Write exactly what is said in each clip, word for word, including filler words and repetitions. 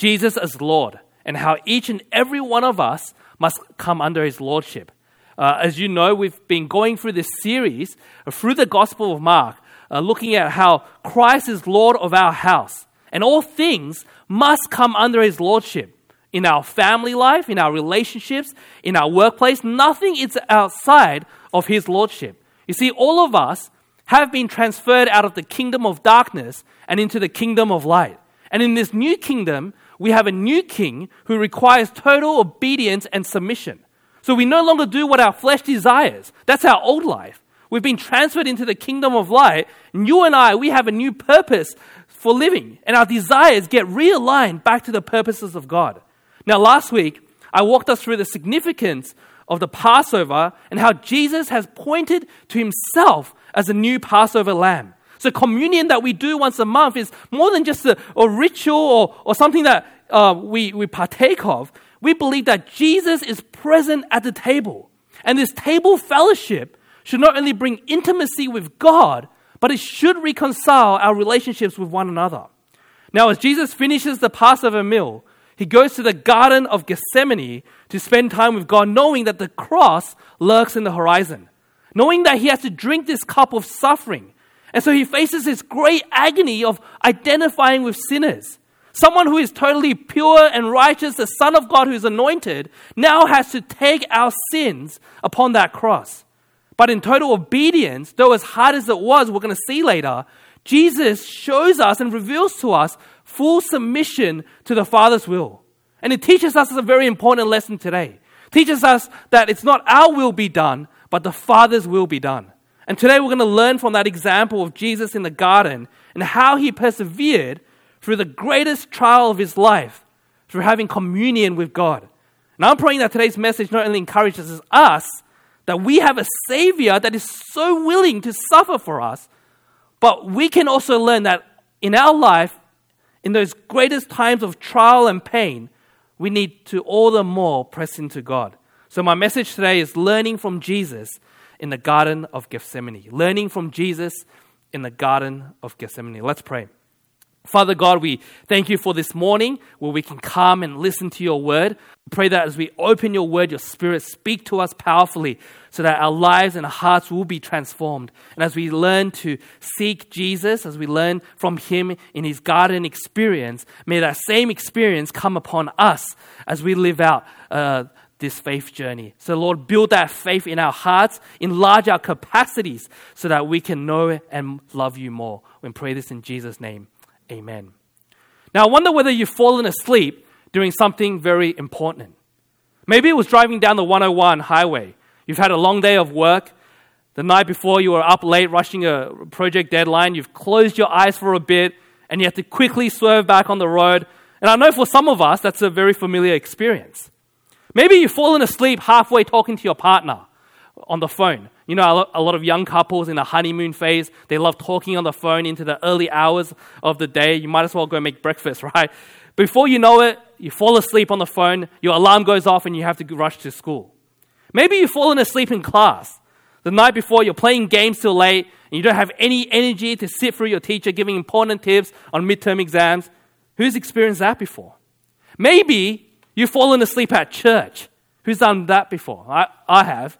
Jesus as Lord and how each and every one of us must come under his lordship. Uh, as you know, we've been going through this series uh, through the Gospel of Mark, uh, looking at how Christ is Lord of our house. And all things must come under his lordship. In our family life, in our relationships, in our workplace, nothing is outside of his lordship. You see, all of us have been transferred out of the kingdom of darkness and into the kingdom of light. And in this new kingdom, we have a new king who requires total obedience and submission. So we no longer do what our flesh desires. That's our old life. We've been transferred into the kingdom of light. And you and I, we have a new purpose for living. And our desires get realigned back to the purposes of God. Now, last week, I walked us through the significance of the Passover and how Jesus has pointed to himself as a new Passover lamb. So communion that we do once a month is more than just a, a ritual or, or something that uh, we, we partake of. We believe that Jesus is present at the table. And this table fellowship should not only bring intimacy with God, but it should reconcile our relationships with one another. Now, as Jesus finishes the Passover meal, he goes to the Garden of Gethsemane to spend time with God, knowing that the cross lurks in the horizon, knowing that he has to drink this cup of suffering. And so he faces this great agony of identifying with sinners. Someone who is totally pure and righteous, the Son of God who is anointed, now has to take our sins upon that cross. But in total obedience, though as hard as it was, we're going to see later, Jesus shows us and reveals to us full submission to the Father's will. And it teaches us a very important lesson today. It teaches us that it's not our will be done, but the Father's will be done. And today we're going to learn from that example of Jesus in the garden and how he persevered through the greatest trial of his life, through having communion with God. And I'm praying that today's message not only encourages us, that we have a Savior that is so willing to suffer for us, but we can also learn that in our life, in those greatest times of trial and pain, we need to all the more press into God. So my message today is learning from Jesus in the Garden of Gethsemane. Learning from Jesus in the Garden of Gethsemane. Let's pray. Father God, we thank you for this morning where we can come and listen to your word. Pray that as we open your word, your Spirit speak to us powerfully so that our lives and our hearts will be transformed. And as we learn to seek Jesus, as we learn from him in his garden experience, may that same experience come upon us as we live out uh, this faith journey. So Lord, build that faith in our hearts, enlarge our capacities so that we can know and love you more. We pray this in Jesus' name. Amen. Now, I wonder whether you've fallen asleep doing something very important. Maybe it was driving down the one oh one highway. You've had a long day of work. The night before, you were up late rushing a project deadline. You've closed your eyes for a bit, and you have to quickly swerve back on the road. And I know for some of us, that's a very familiar experience. Maybe you've fallen asleep halfway talking to your partner on the phone. You know, a lot of young couples in the honeymoon phase, they love talking on the phone into the early hours of the day. You might as well go make breakfast, right? Before you know it, you fall asleep on the phone, your alarm goes off, and you have to rush to school. Maybe you've fallen asleep in class. The night before, you're playing games till late, and you don't have any energy to sit through your teacher giving important tips on midterm exams. Who's experienced that before? Maybe you've fallen asleep at church. Who's done that before? I, I have.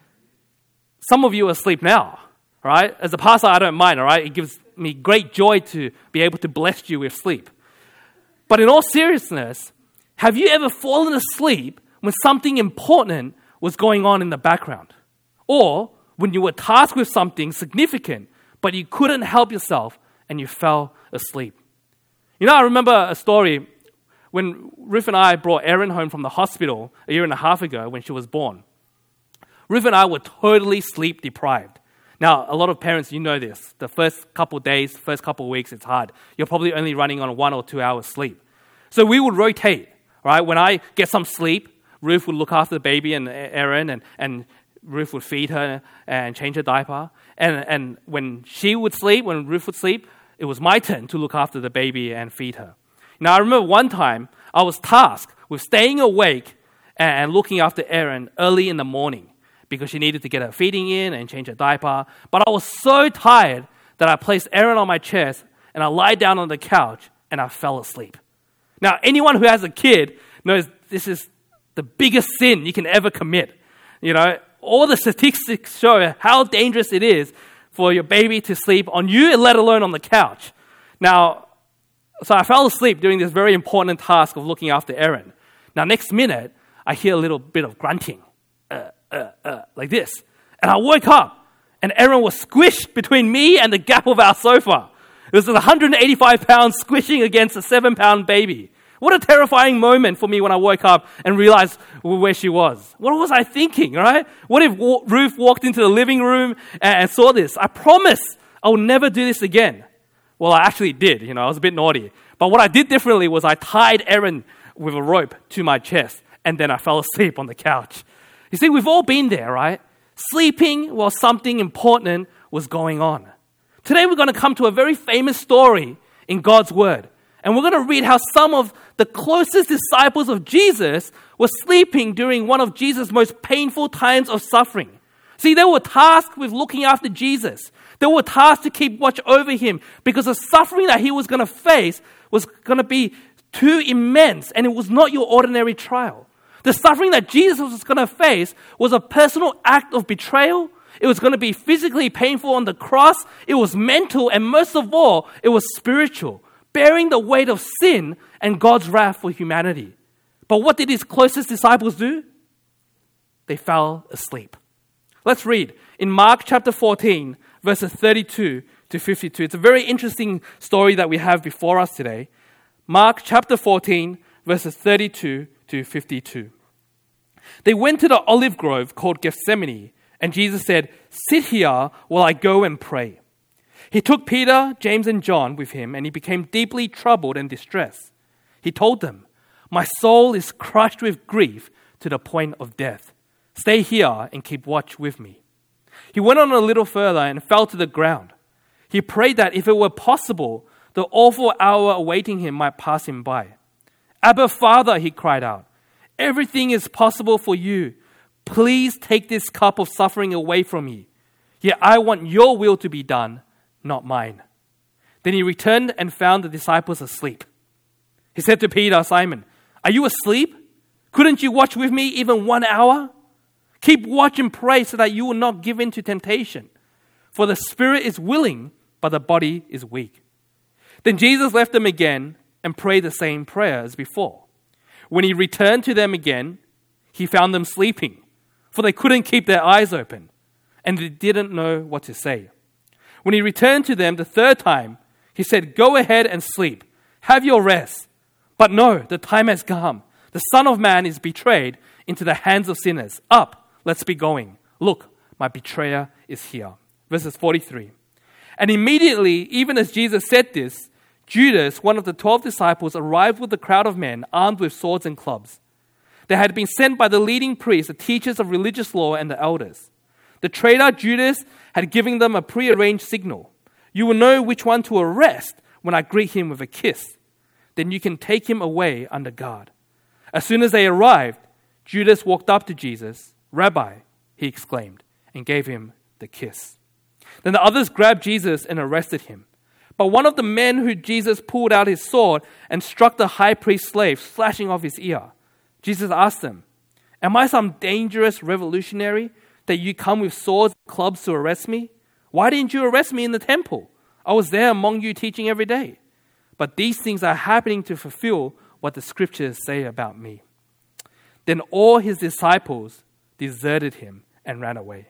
Some of you are asleep now, right? As a pastor, I don't mind, all right? It gives me great joy to be able to bless you with sleep. But in all seriousness, have you ever fallen asleep when something important was going on in the background? Or when you were tasked with something significant, but you couldn't help yourself and you fell asleep? You know, I remember a story when Ruth and I brought Erin home from the hospital a year and a half ago when she was born. Ruth and I were totally sleep deprived. Now, a lot of parents, you know this. The first couple of days, first couple of weeks, it's hard. You're probably only running on one or two hours sleep. So we would rotate, right? When I get some sleep, Ruth would look after the baby and Erin, and, and Ruth would feed her and change her diaper. And, and when she would sleep, when Ruth would sleep, it was my turn to look after the baby and feed her. Now, I remember one time I was tasked with staying awake and looking after Erin early in the morning, because she needed to get her feeding in and change her diaper. But I was so tired that I placed Erin on my chest and I lied down on the couch and I fell asleep. Now, anyone who has a kid knows this is the biggest sin you can ever commit. You know, all the statistics show how dangerous it is for your baby to sleep on you, let alone on the couch. Now, so I fell asleep doing this very important task of looking after Erin. Now, next minute, I hear a little bit of grunting, uh, uh, uh, like this. And I woke up, and Erin was squished between me and the gap of our sofa. It was one hundred eighty-five pounds squishing against a seven-pound baby. What a terrifying moment for me when I woke up and realized where she was. What was I thinking, right? What if Ruth walked into the living room and saw this? I promise I will never do this again. Well, I actually did. You know, I was a bit naughty. But what I did differently was I tied Erin with a rope to my chest, and then I fell asleep on the couch. You see, we've all been there, right? Sleeping while something important was going on. Today we're going to come to a very famous story in God's Word. And we're going to read how some of the closest disciples of Jesus were sleeping during one of Jesus' most painful times of suffering. See, they were tasked with looking after Jesus. They were tasked to keep watch over him because the suffering that he was going to face was going to be too immense, and it was not your ordinary trial. The suffering that Jesus was going to face was a personal act of betrayal. It was going to be physically painful on the cross. It was mental, and most of all, it was spiritual, bearing the weight of sin and God's wrath for humanity. But what did his closest disciples do? They fell asleep. Let's read in Mark chapter fourteen, verses thirty-two to fifty-two. It's a very interesting story that we have before us today. Mark chapter fourteen, verses thirty-two to fifty-two. They went to the olive grove called Gethsemane, and Jesus said, "Sit here while I go and pray." He took Peter, James, and John with him, and he became deeply troubled and distressed. He told them, "My soul is crushed with grief to the point of death. Stay here and keep watch with me." He went on a little further and fell to the ground. He prayed that if it were possible, the awful hour awaiting him might pass him by. "Abba, Father," he cried out, "everything is possible for you. Please take this cup of suffering away from me. Yet I want your will to be done, not mine." Then he returned and found the disciples asleep. He said to Peter, "Simon, are you asleep? Couldn't you watch with me even one hour? Keep watch and pray so that you will not give in to temptation. For the spirit is willing, but the body is weak." Then Jesus left them again and prayed the same prayer as before. When he returned to them again, he found them sleeping, for they couldn't keep their eyes open, and they didn't know what to say. When he returned to them the third time, he said, "Go ahead and sleep. Have your rest." But no, the time has come. The Son of Man is betrayed into the hands of sinners. Up, let's be going. Look, my betrayer is here. Verses forty-three. And immediately, even as Jesus said this, Judas, one of the twelve disciples, arrived with a crowd of men armed with swords and clubs. They had been sent by the leading priests, the teachers of religious law, and the elders. The traitor Judas had given them a prearranged signal. "You will know which one to arrest when I greet him with a kiss. Then you can take him away under guard." As soon as they arrived, Judas walked up to Jesus. "Rabbi," he exclaimed, and gave him the kiss. Then the others grabbed Jesus and arrested him. But one of the men who Jesus pulled out his sword and struck the high priest's slave, slashing off his ear. Jesus asked them, "Am I some dangerous revolutionary that you come with swords and clubs to arrest me? Why didn't you arrest me in the temple? I was there among you teaching every day. But these things are happening to fulfill what the scriptures say about me." Then all his disciples deserted him and ran away.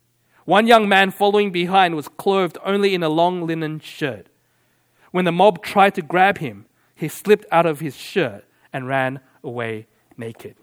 One young man following behind was clothed only in a long linen shirt. When the mob tried to grab him, he slipped out of his shirt and ran away naked.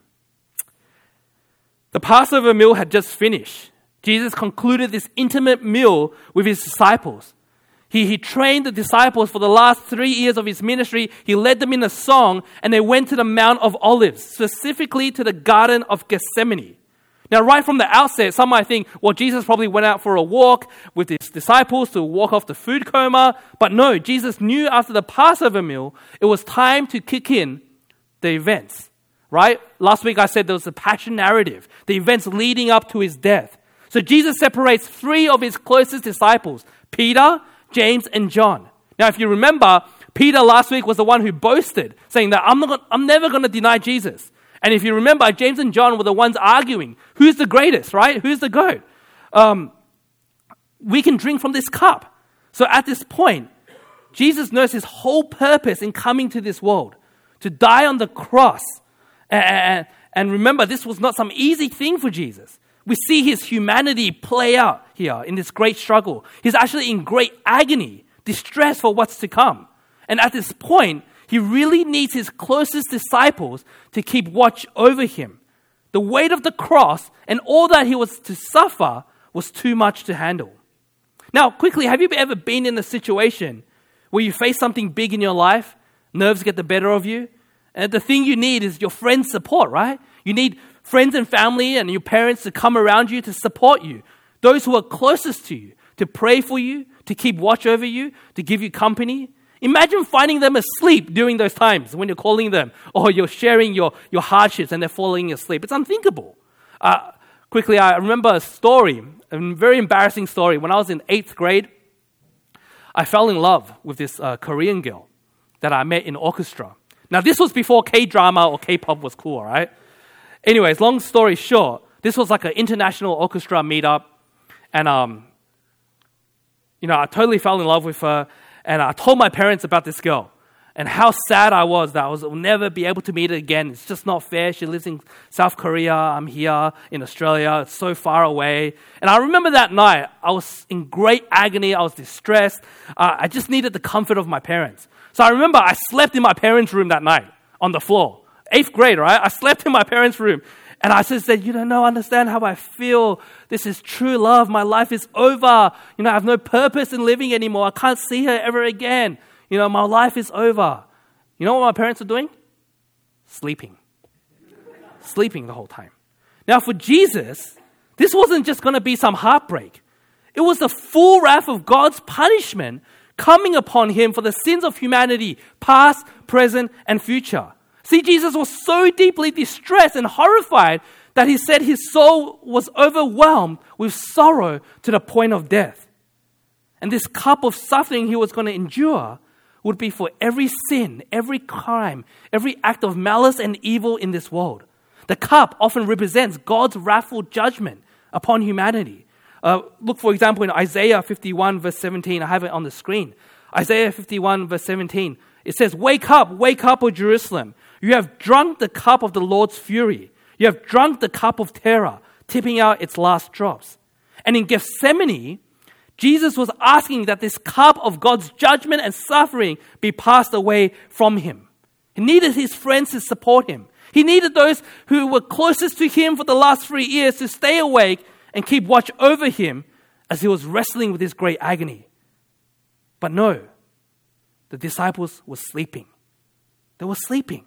The Passover meal had just finished. Jesus concluded this intimate meal with his disciples. He, he trained the disciples for the last three years of his ministry. He led them in a song, and they went to the Mount of Olives, specifically to the Garden of Gethsemane. Now, right from the outset, some might think, well, Jesus probably went out for a walk with his disciples to walk off the food coma. But no, Jesus knew after the Passover meal, it was time to kick in the events, right? Last week I said there was a passion narrative, the events leading up to his death. So Jesus separates three of his closest disciples, Peter, James, and John. Now, if you remember, Peter last week was the one who boasted, saying that I'm, not gonna, I'm never going to deny Jesus. And if you remember, James and John were the ones arguing, who's the greatest, right? Who's the GOAT? Um, we can drink from this cup. So at this point, Jesus knows his whole purpose in coming to this world, to die on the cross. And, and remember, this was not some easy thing for Jesus. We see his humanity play out here in this great struggle. He's actually in great agony, distress for what's to come. And at this point, he really needs his closest disciples to keep watch over him. The weight of the cross and all that he was to suffer was too much to handle. Now, quickly, have you ever been in a situation where you face something big in your life, nerves get the better of you, and the thing you need is your friends' support, right? You need friends and family and your parents to come around you to support you, those who are closest to you, to pray for you, to keep watch over you, to give you company. Imagine finding them asleep during those times when you're calling them or you're sharing your, your hardships and they're falling asleep. It's unthinkable. Uh, quickly, I remember a story, a very embarrassing story. When I was in eighth grade, I fell in love with this uh, Korean girl that I met in orchestra. Now, this was before K-drama or K-pop was cool, right? Anyways, long story short, this was like an international orchestra meetup. And, um, you know, I totally fell in love with her. And I told my parents about this girl and how sad I was that I was, will never be able to meet her again. It's just not fair. She lives in South Korea. I'm here in Australia. It's so far away. And I remember that night, I was in great agony. I was distressed. Uh, I just needed the comfort of my parents. So I remember I slept in my parents' room that night on the floor. Eighth grade, right? I slept in my parents' room. And I just said, you don't know, understand how I feel. This is true love. My life is over. You know, I have no purpose in living anymore. I can't see her ever again. You know, my life is over. You know what my parents are doing? Sleeping. Sleeping the whole time. Now for Jesus, this wasn't just going to be some heartbreak. It was the full wrath of God's punishment coming upon him for the sins of humanity, past, present, and future. See, Jesus was so deeply distressed and horrified that he said his soul was overwhelmed with sorrow to the point of death. And this cup of suffering he was going to endure would be for every sin, every crime, every act of malice and evil in this world. The cup often represents God's wrathful judgment upon humanity. Uh, look, for example, in Isaiah fifty-one, verse seventeen. I have it on the screen. Isaiah fifty-one, verse seventeen. It says, "Wake up, wake up, O Jerusalem. You have drunk the cup of the Lord's fury. You have drunk the cup of terror, tipping out its last drops." And in Gethsemane, Jesus was asking that this cup of God's judgment and suffering be passed away from him. He needed his friends to support him. He needed those who were closest to him for the last three years to stay awake and keep watch over him as he was wrestling with this great agony. But no, the disciples were sleeping. They were sleeping.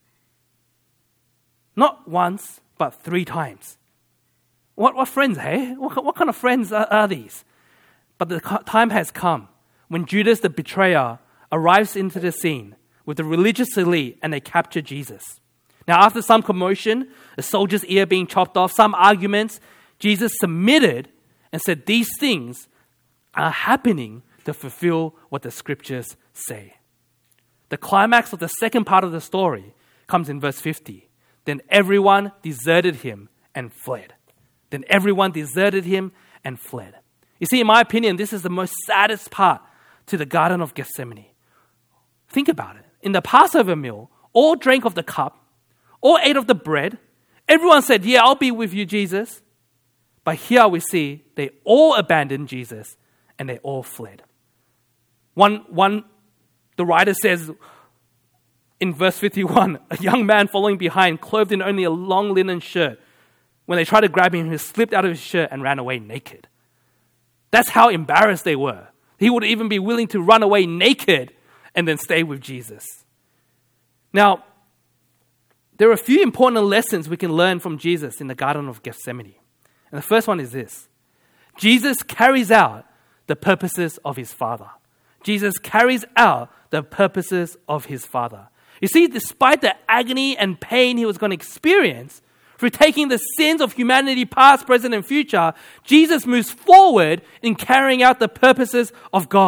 Not once, but three times. What, what friends, hey? What, what kind of friends are, are these? But the time has come when Judas the betrayer arrives into the scene with the religious elite and they capture Jesus. Now, after some commotion, a soldier's ear being chopped off, some arguments, Jesus submitted and said these things are happening to fulfill what the scriptures say. The climax of the second part of the story comes in verse fifty. Then everyone deserted him and fled. Then everyone deserted him and fled. You see, in my opinion, this is the most saddest part to the Garden of Gethsemane. Think about it. In the Passover meal, all drank of the cup, all ate of the bread. Everyone said, yeah, I'll be with you, Jesus. But here we see they all abandoned Jesus and they all fled. One, one, the writer says in verse fifty-one, a young man following behind, clothed in only a long linen shirt. When they tried to grab him, he slipped out of his shirt and ran away naked. That's how embarrassed they were. He would even be willing to run away naked and then stay with Jesus. Now, there are a few important lessons we can learn from Jesus in the Garden of Gethsemane. And the first one is this. Jesus carries out the purposes of his Father. Jesus carries out the purposes of his Father. You see, despite the agony and pain he was going to experience for taking the sins of humanity past, present, and future, Jesus moves forward in carrying out the purposes of God.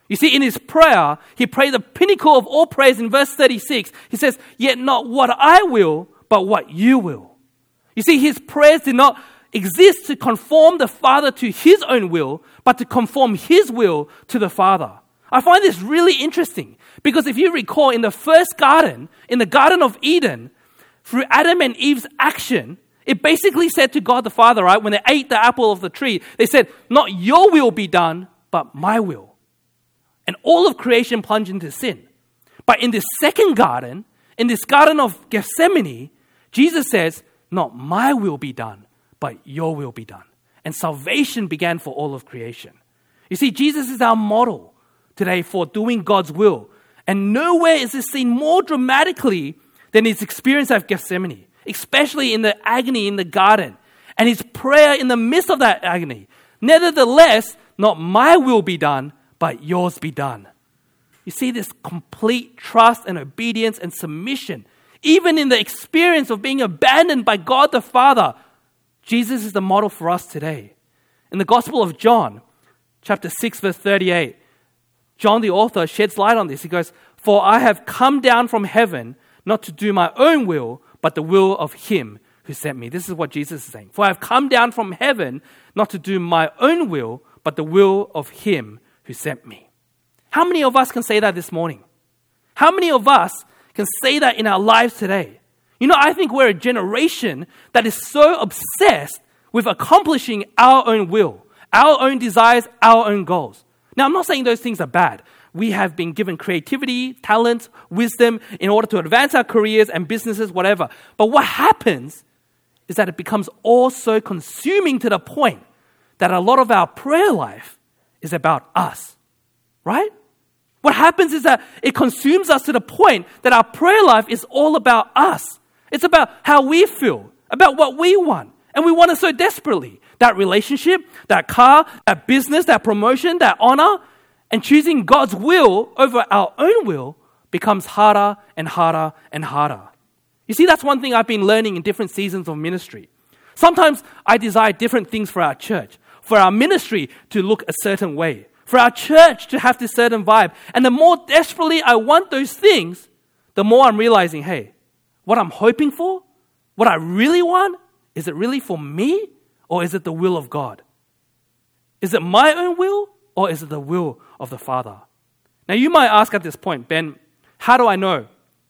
You see, in his prayer, he prayed the pinnacle of all prayers in verse thirty-six. He says, yet not what I will, but what you will. You see, his prayers did not exist to conform the Father to his own will, but to conform his will to the Father. I find this really interesting because if you recall in the first garden, in the Garden of Eden, through Adam and Eve's action, it basically said to God the Father, right, when they ate the apple of the tree, they said, not your will be done, but my will. And all of creation plunged into sin. But in this second garden, in this Garden of Gethsemane, Jesus says, not my will be done, but your will be done. And salvation began for all of creation. You see, Jesus is our model today for doing God's will. And nowhere is this seen more dramatically than his experience at Gethsemane, especially in the agony in the garden and his prayer in the midst of that agony. Nevertheless, not my will be done, but yours be done. You see this complete trust and obedience and submission. Even in the experience of being abandoned by God the Father, Jesus is the model for us today. In the Gospel of John, chapter six, verse thirty-eight, John the author sheds light on this. He goes, for I have come down from heaven not to do my own will, but the will of him who sent me. This is what Jesus is saying. For I have come down from heaven not to do my own will, but the will of him who sent me. How many of us can say that this morning? How many of us can say that in our lives today? You know, I think we're a generation that is so obsessed with accomplishing our own will, our own desires, our own goals. Now, I'm not saying those things are bad. We have been given creativity, talent, wisdom in order to advance our careers and businesses, whatever. But what happens is that it becomes all so consuming to the point that a lot of our prayer life is about us, right? What happens is that it consumes us to the point that our prayer life is all about us. It's about how we feel, about what we want. And we want it so desperately. That relationship, that car, that business, that promotion, that honor. And choosing God's will over our own will becomes harder and harder and harder. You see, that's one thing I've been learning in different seasons of ministry. Sometimes I desire different things for our church, for our ministry to look a certain way, for our church to have this certain vibe. And the more desperately I want those things, the more I'm realizing, hey, what I'm hoping for, what I really want, is it really for me or is it the will of God? Is it my own will or is it the will of the Father? Now you might ask at this point, Ben, how do I know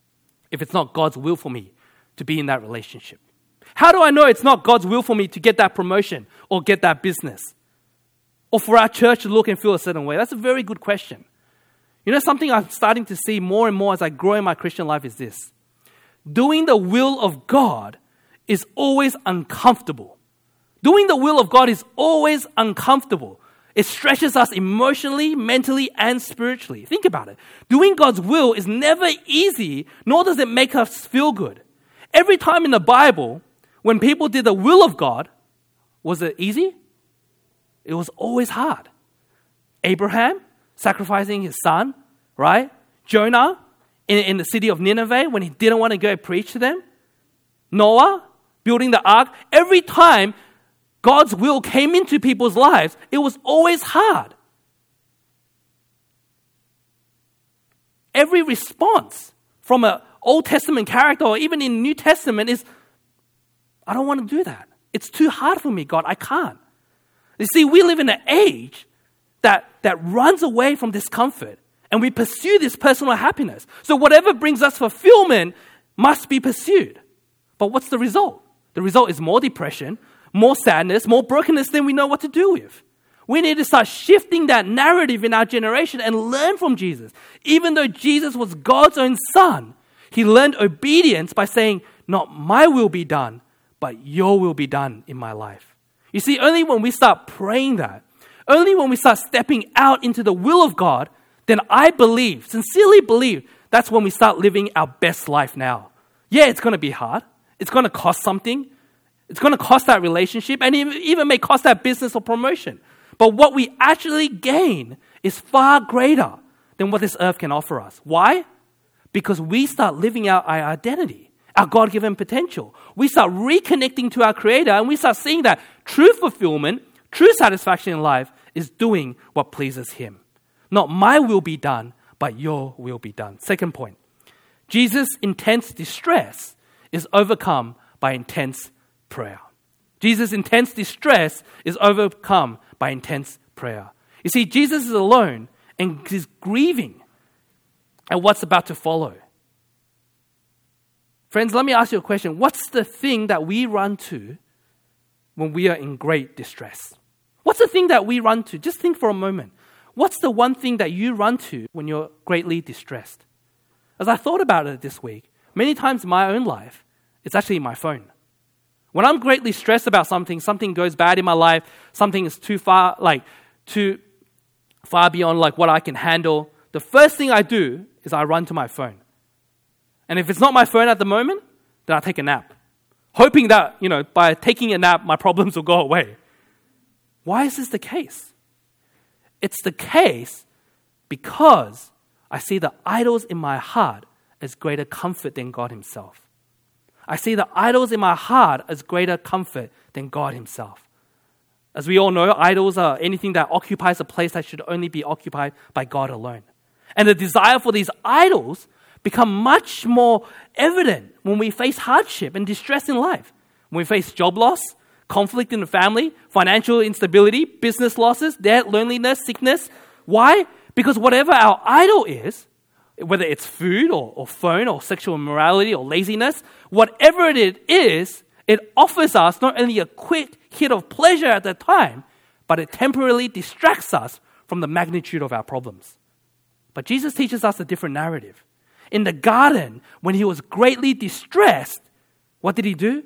if it's not God's will for me to be in that relationship? How do I know it's not God's will for me to get that promotion or get that business? Or for our church to look and feel a certain way? That's a very good question. You know, something I'm starting to see more and more as I grow in my Christian life is this. Doing the will of God is always uncomfortable. Doing the will of God is always uncomfortable. It stretches us emotionally, mentally, and spiritually. Think about it. Doing God's will is never easy, nor does it make us feel good. Every time in the Bible, when people did the will of God, was it easy? It was always hard. Abraham sacrificing his son, right? Jonah in, in the city of Nineveh when he didn't want to go preach to them. Noah building the ark. Every time God's will came into people's lives, it was always hard. Every response from an Old Testament character or even in New Testament is, I don't want to do that. It's too hard for me, God. I can't. You see, we live in an age that, that runs away from discomfort and we pursue this personal happiness. So whatever brings us fulfillment must be pursued. But what's the result? The result is more depression, more sadness, more brokenness than we know what to do with. We need to start shifting that narrative in our generation and learn from Jesus. Even though Jesus was God's own son, he learned obedience by saying, not my will be done, but your will be done in my life. You see, only when we start praying that, only when we start stepping out into the will of God, then I believe, sincerely believe, that's when we start living our best life now. Yeah, it's going to be hard. It's going to cost something. It's going to cost that relationship and even may cost that business or promotion. But what we actually gain is far greater than what this earth can offer us. Why? Because we start living out our identity, our God-given potential. We start reconnecting to our Creator and we start seeing that true fulfillment, true satisfaction in life is doing what pleases Him. Not my will be done, but your will be done. Second point, Jesus' intense distress is overcome by intense prayer. Jesus' intense distress is overcome by intense prayer. You see, Jesus is alone and he's grieving at what's about to follow. Friends, let me ask you a question. What's the thing that we run to when we are in great distress? What's the thing that we run to? Just think for a moment. What's the one thing that you run to when you're greatly distressed? As I thought about it this week, many times in my own life, it's actually my phone. When I'm greatly stressed about something, something goes bad in my life, something is too far, like too far beyond like what I can handle, the first thing I do is I run to my phone. And if it's not my phone at the moment, then I take a nap, hoping that, you know, by taking a nap, my problems will go away. Why is this the case? It's the case because I see the idols in my heart as greater comfort than God himself. I see the idols in my heart as greater comfort than God himself. As we all know, idols are anything that occupies a place that should only be occupied by God alone. And the desire for these idols become much more evident when we face hardship and distress in life. When we face job loss, conflict in the family, financial instability, business losses, debt, loneliness, sickness. Why? Because whatever our idol is, whether it's food or, or phone or sexual immorality or laziness, whatever it is, it offers us not only a quick hit of pleasure at the time, but it temporarily distracts us from the magnitude of our problems. But Jesus teaches us a different narrative. In the garden, when he was greatly distressed, what did he do?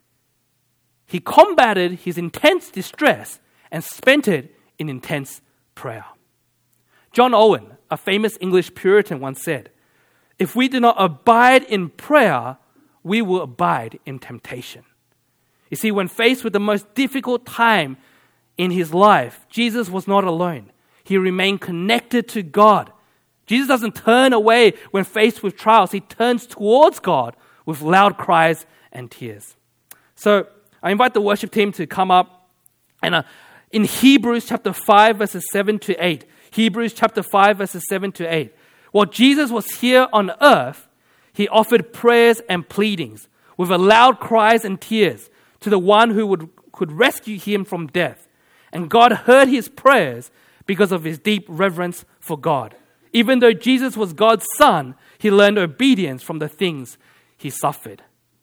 He combated his intense distress and spent it in intense prayer. John Owen, a famous English Puritan, once said, "If we do not abide in prayer, we will abide in temptation." You see, when faced with the most difficult time in his life, Jesus was not alone. He remained connected to God. Jesus doesn't turn away when faced with trials. He turns towards God with loud cries and tears. So I invite the worship team to come up. And uh, in Hebrews chapter five, verses seven to eight, Hebrews chapter five, verses seven to eight, while Jesus was here on earth, he offered prayers and pleadings with a loud cries and tears to the one who would, could rescue him from death. And God heard his prayers because of his deep reverence for God. Even though Jesus was God's son, he learned obedience from the things he suffered.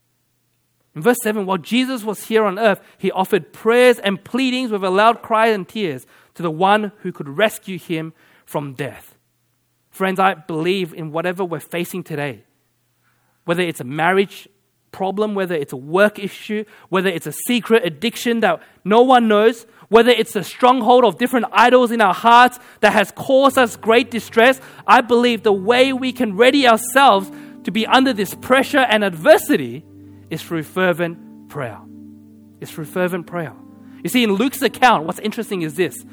In verse seven, while Jesus was here on earth, he offered prayers and pleadings with a loud cry and tears to the one who could rescue him from death. Friends, I believe in whatever we're facing today, whether it's a marriage problem, whether it's a work issue, whether it's a secret addiction that no one knows, whether it's a stronghold of different idols in our hearts that has caused us great distress, I believe the way we can ready ourselves to be under this pressure and adversity is through fervent prayer. It's through fervent prayer. You see, in Luke's account, what's interesting is this.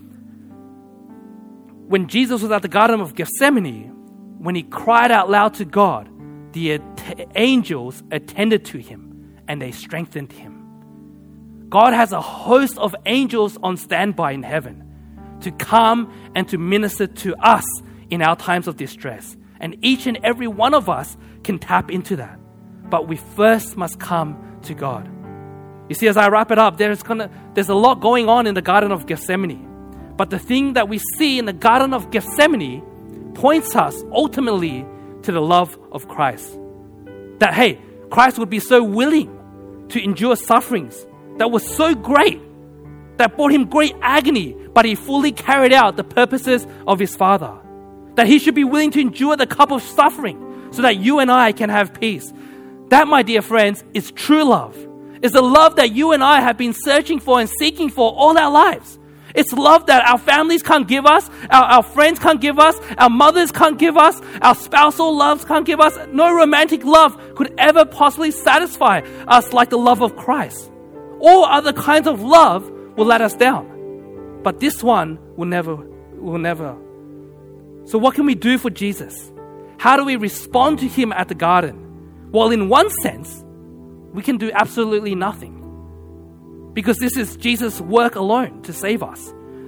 When Jesus was at the Garden of Gethsemane, when he cried out loud to God, the angels attended to him and they strengthened him. God has a host of angels on standby in heaven to come and to minister to us in our times of distress. And each and every one of us can tap into that. But we first must come to God. You see, as I wrap it up, there's gonna there's a lot going on in the Garden of Gethsemane. But the thing that we see in the Garden of Gethsemane points us ultimately to the love of Christ. That, hey, Christ would be so willing to endure sufferings that was so great, that brought him great agony, but he fully carried out the purposes of his Father. That he should be willing to endure the cup of suffering so that you and I can have peace. That, my dear friends, is true love. It's the love that you and I have been searching for and seeking for all our lives. It's love that our families can't give us, our, our friends can't give us, our mothers can't give us, our spousal loves can't give us. No romantic love could ever possibly satisfy us like the love of Christ. All other kinds of love will let us down. But this one will never, will never. So what can we do for Jesus? How do we respond to him at the garden? Well, in one sense, we can do absolutely nothing. Because this is Jesus' work alone to save us.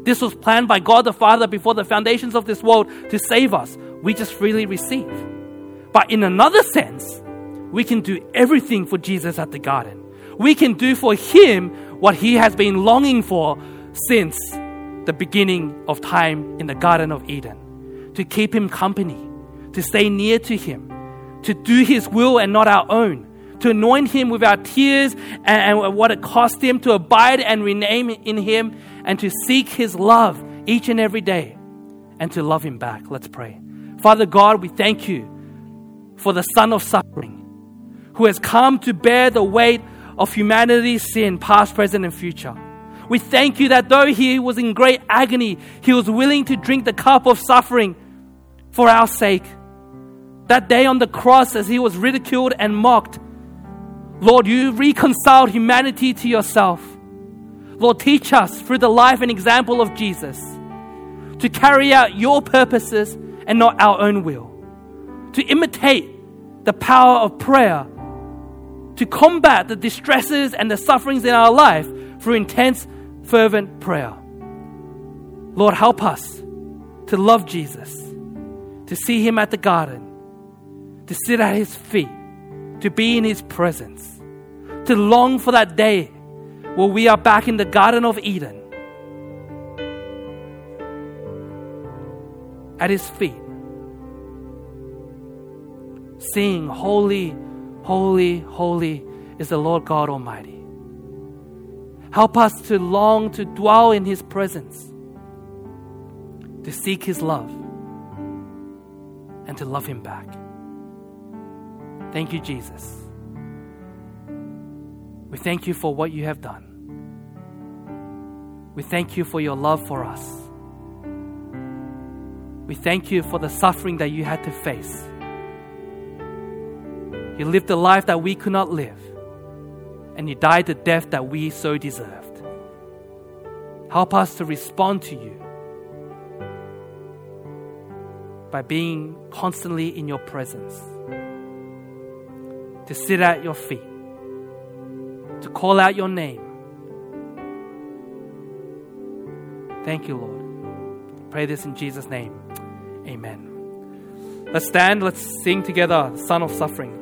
This was planned by God the Father before the foundations of this world to save us. We just freely receive. But in another sense, we can do everything for Jesus at the garden. We can do for Him what He has been longing for since the beginning of time in the Garden of Eden. To keep Him company, to stay near to Him, to do His will and not our own, to anoint Him with our tears and, and what it cost Him, to abide and rename in Him, and to seek His love each and every day, and to love Him back. Let's pray. Father God, we thank You for the Son of Suffering, who has come to bear the weight of humanity's sin, past, present, and future. We thank You that though He was in great agony, He was willing to drink the cup of suffering for our sake. That day on the cross, as He was ridiculed and mocked, Lord, You reconciled humanity to Yourself. Lord, teach us through the life and example of Jesus to carry out Your purposes and not our own will. To imitate the power of prayer, to combat the distresses and the sufferings in our life through intense, fervent prayer. Lord, help us to love Jesus, to see Him at the garden, to sit at His feet, to be in His presence, to long for that day where we are back in the Garden of Eden, at His feet, sing, holy, holy, holy is the Lord God Almighty. Help us to long to dwell in His presence, to seek His love, and to love Him back. Thank You, Jesus. We thank You for what You have done. We thank You for Your love for us. We thank You for the suffering that You had to face. You lived the life that we could not live, and You died the death that we so deserved. Help us to respond to You by being constantly in Your presence, to sit at Your feet, to call out Your name. Thank You, Lord. Pray this in Jesus' name. Amen. Let's stand, let's sing together, Son of Suffering.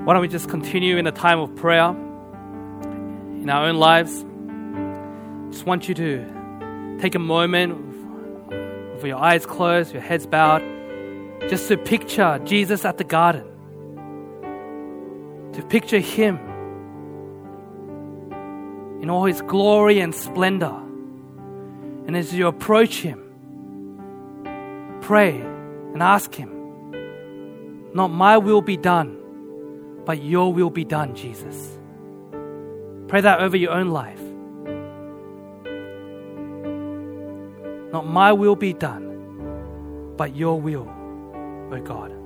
Why don't we just continue in a time of prayer in our own lives? Just want you to take a moment with your eyes closed, your heads bowed, just to picture Jesus at the garden, to picture Him in all His glory and splendor. And as you approach Him, pray and ask Him, not my will be done, but your will be done, Jesus. Pray that over your own life. Not my will be done, but your will, O God.